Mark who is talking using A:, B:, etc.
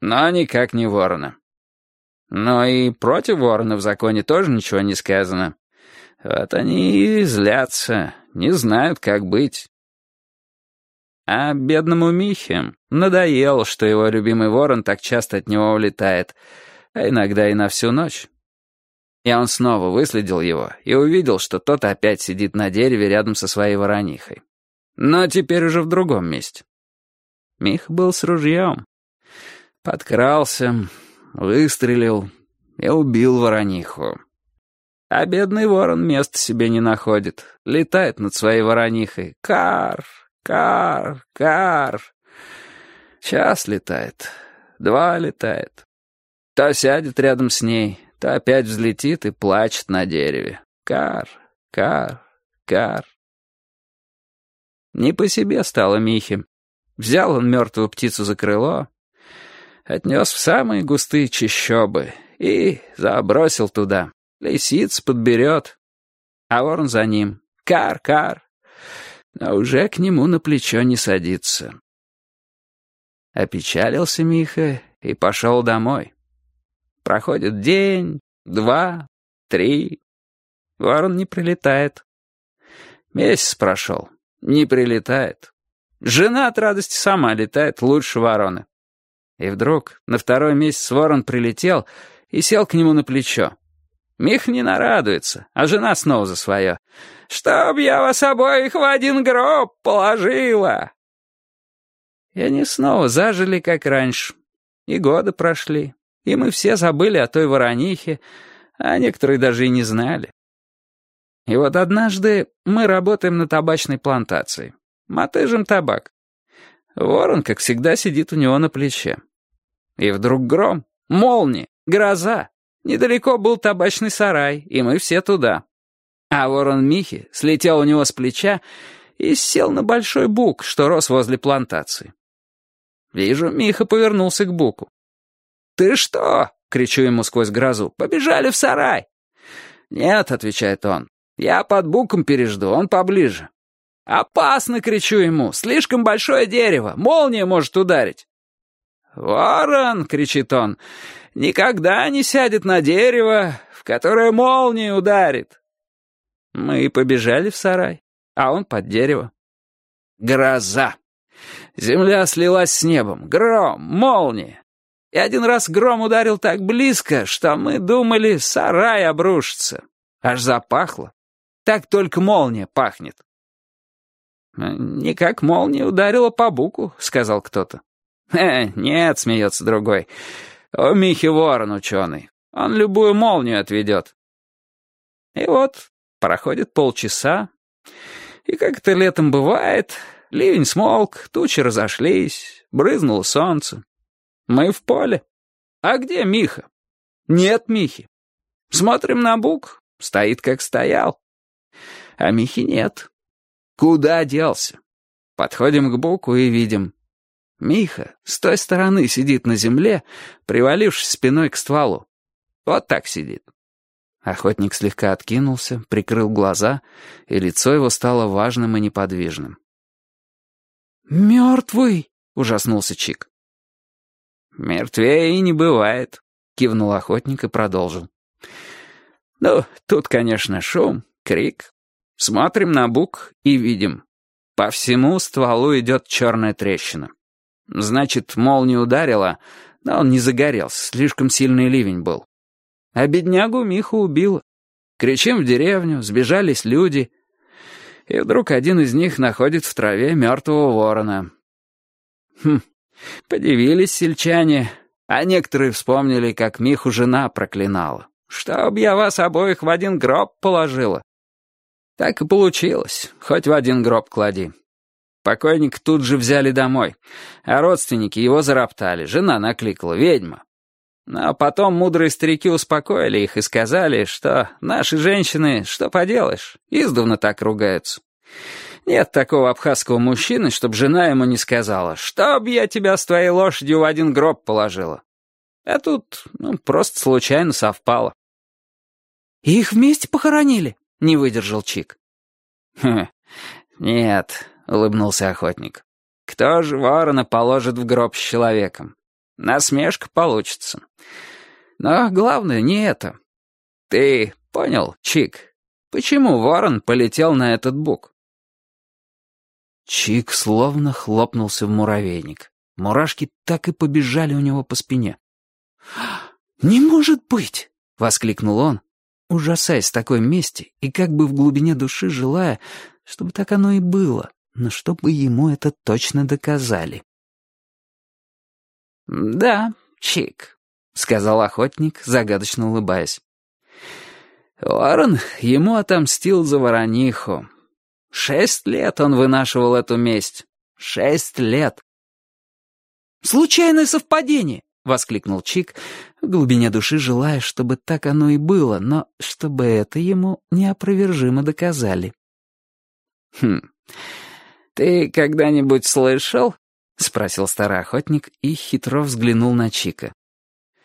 A: но никак не ворона. Но и против ворона в законе тоже ничего не сказано. Вот они и злятся, не знают, как быть. А бедному Михе надоело, что его любимый ворон так часто от него улетает, а иногда и на всю ночь. И он снова выследил его и увидел, что тот опять сидит на дереве рядом со своей воронихой. Но теперь уже в другом месте. Миха был с ружьем. Подкрался, выстрелил и убил ворониху. А бедный ворон места себе не находит, летает над своей воронихой. Кар, кар, кар. Час летает, 2 летает. То сядет рядом с ней, то опять взлетит и плачет на дереве. Кар, кар, кар. Не по себе стало Михе. Взял он мертвую птицу за крыло, отнес в самые густые чащобы и забросил туда. Лисиц подберет, а ворон за ним. Кар, кар. Но уже к нему на плечо не садится. Опечалился Миха и пошел домой. Проходит день, 2, 3. Ворон не прилетает. Месяц прошел. Не прилетает. Жена от радости сама летает лучше вороны. И вдруг на 2-й месяц ворон прилетел и сел к нему на плечо. Мих не нарадуется, а жена снова за свое. «Чтоб я вас обоих в один гроб положила!» И они снова зажили, как раньше. И годы прошли, и мы все забыли о той воронихе, а некоторые даже и не знали. И вот однажды мы работаем на табачной плантации. Мотыжим табак. Ворон, как всегда, сидит у него на плече. И вдруг гром, молния, гроза. Недалеко был табачный сарай, и мы все туда. А ворон Михи слетел у него с плеча и сел на большой бук, что рос возле плантации. Вижу, Миха повернулся к буку. «Ты что?» — кричу ему сквозь грозу. «Побежали в сарай!» «Нет», — отвечает он, — «я под буком пережду, он поближе». «Опасно!» — кричу ему. «Слишком большое дерево, молния может ударить». «Ворон!» — кричит он. «Никогда не сядет на дерево, в которое молния ударит». Мы побежали в сарай, а он под дерево. Гроза. Земля слилась с небом, гром, молния. И один раз гром ударил так близко, что мы думали, сарай обрушится. Аж запахло. Так только молния пахнет. «Не как молния ударила по буку», — сказал кто-то. «Нет», — смеется другой. «У Михи ворон ученый. Он любую молнию отведет». И вот проходит полчаса, и как это летом бывает, ливень смолк, тучи разошлись, брызнуло солнце. Мы в поле. А где Миха? Нет Михи. Смотрим на бук, стоит как стоял. А Михи нет. Куда делся? Подходим к буку и видим. Миха с той стороны сидит на земле, привалившись спиной к стволу. Вот так сидит. Охотник слегка откинулся, прикрыл глаза, и лицо его стало важным и неподвижным. «Мертвый!» — ужаснулся Чик. «Мертвее и не бывает», — кивнул охотник и продолжил. «Ну, тут, конечно, шум, крик. Смотрим на бук и видим. По всему стволу идет черная трещина. Значит, молния ударила, но он не загорелся, слишком сильный ливень был. А беднягу Миху убило. Кричим в деревню, сбежались люди. И вдруг один из них находит в траве мертвого ворона. Подивились сельчане, а некоторые вспомнили, как Миху жена проклинала. «Чтоб я вас обоих в один гроб положила». Так и получилось, хоть в один гроб клади. Покойника тут же взяли домой, а родственники его зароптали, жена накликала, ведьма. Но потом мудрые старики успокоили их и сказали, что наши женщины, что поделаешь, издавна так ругаются. Нет такого абхазского мужчины, чтоб жена ему не сказала, «Чтоб я тебя с твоей лошадью в один гроб положила». А тут, просто случайно совпало.
B: «И их вместе похоронили?» — не выдержал Чик.
A: «Нет», — улыбнулся охотник. «Кто же ворона положит в гроб с человеком? Насмешка получится. Но главное не это. Ты понял, Чик, почему ворон полетел на этот бук?»
B: Чик словно хлопнулся в муравейник. Мурашки так и побежали у него по спине. «Не может быть!» — воскликнул он, ужасаясь в такой мести и как бы в глубине души желая, чтобы так оно и было, но чтобы ему это точно доказали.
A: «Да, Чик», — сказал охотник, загадочно улыбаясь. «Ворон ему отомстил за ворониху. 6 лет он вынашивал эту месть. 6 лет».
B: «Случайное совпадение!» — воскликнул Чик, в глубине души желая, чтобы так оно и было, но чтобы это ему неопровержимо доказали.
A: «Ты когда-нибудь слышал?» — спросил старый охотник и хитро взглянул на Чика.